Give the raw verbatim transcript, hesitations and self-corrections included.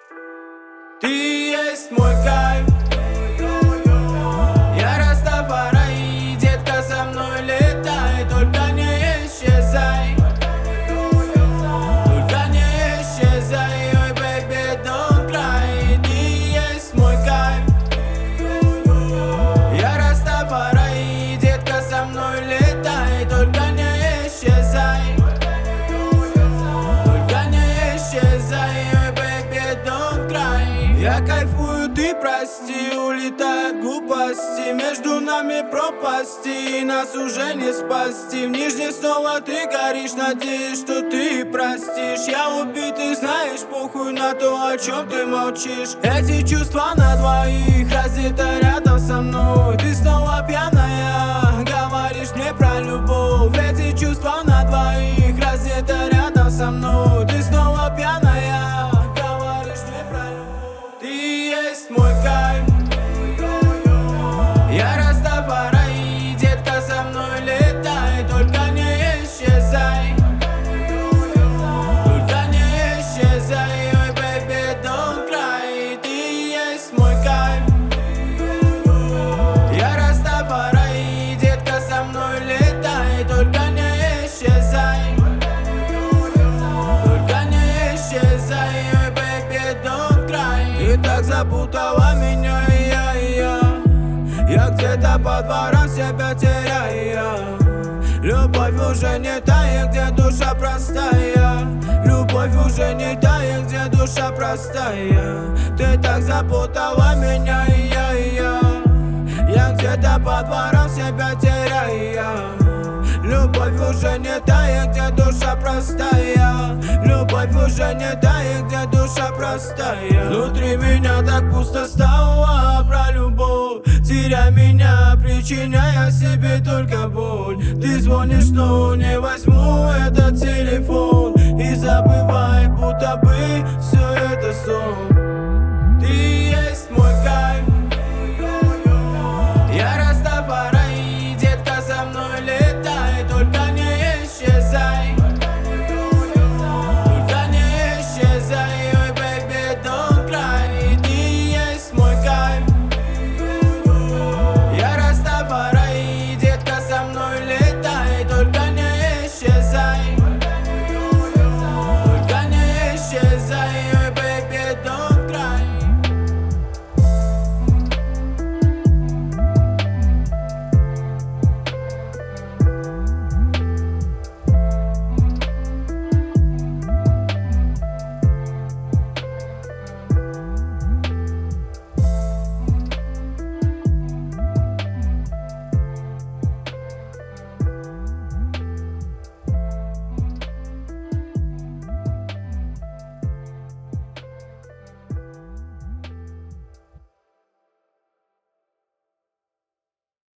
Ты есть мой кайф. Я Растафари, детка, со мной летай, только не исчезай. Только не исчезай, ой, baby, don't cry. Ты есть мой кайф. Я Растафари, детка, со мной летай, только не исчезай. Только не исчезай, ой, baby, don't cry. Я кайфую, ты прости, улетают глупости, между нами пропасти, и нас уже не спасти. В нижней снова ты горишь, надеюсь, что ты простишь. Я убитый, знаешь, похуй на то, о чем ты молчишь. Эти чувства на двоих, разве это рядом со мной? Ты снова пьяная, говоришь мне про любовь. Эти чувства на двоих, разве это рядом со мной? Ты снова пьяная, говоришь мне про любовь. Ты есть мой кайф. Я Растафари, детка, со мной летай, только не исчезай. Только не исчезай, ой, baby, don't cry. Ты есть мой кайф. Я Растафари, детка, со мной летай, только не исчезай. Только не исчезай, ой, baby, don't cry. Ты так запутала меня, и я, и я Я где-то по дворам себя теряю. Любовь уже не та, где душа простая. Любовь уже не та, где душа простая. Ты так запутала меня, и я, и я Я где-то по дворам себя теряю. Любовь уже не та, где душа простая. Любовь уже не та, где душа простая. Внутри меня так пусто стало про любовь. Теряй меня, причиняя себе только боль. Ты звонишь, но не возьму этот телефон. И забывай, будто бы все это сон. Ты есть мой кайф. Я Растафари, детка, со мной летай, только не исчезай. Только не исчезай, ой, baby, don't cry. Ты есть мой кайф. Я Растафари, детка, со мной летай, только не исчезай.